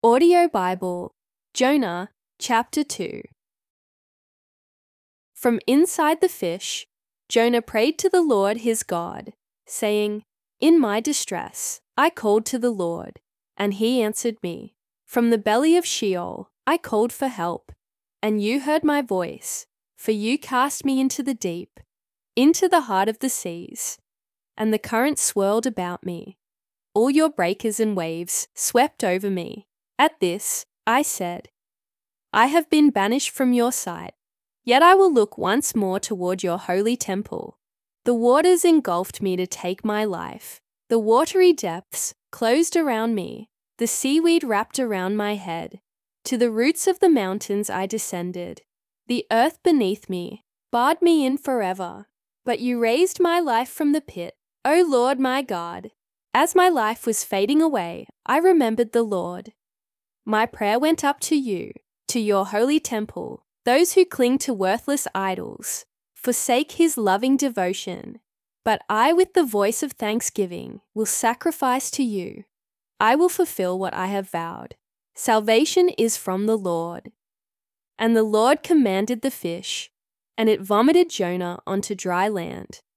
Audio Bible, Jonah, Chapter 2. From inside the fish, Jonah prayed to the Lord his God, saying, "In my distress, I called to the Lord, and he answered me. From the belly of Sheol, I called for help, and you heard my voice, for you cast me into the deep, into the heart of the seas, and the current swirled about me. All your breakers and waves swept over me. At this, I said, I have been banished from your sight, yet I will look once more toward your holy temple. The waters engulfed me to take my life. The watery depths closed around me. The seaweed wrapped around my head. To the roots of the mountains I descended. The earth beneath me barred me in forever. But you raised my life from the pit, O Lord my God. As my life was fading away, I remembered the Lord. My prayer went up to you, to your holy temple. Those who cling to worthless idols forsake his loving devotion. But I, with the voice of thanksgiving, will sacrifice to you. I will fulfill what I have vowed. Salvation is from the Lord. And the Lord commanded the fish, and it vomited Jonah onto dry land.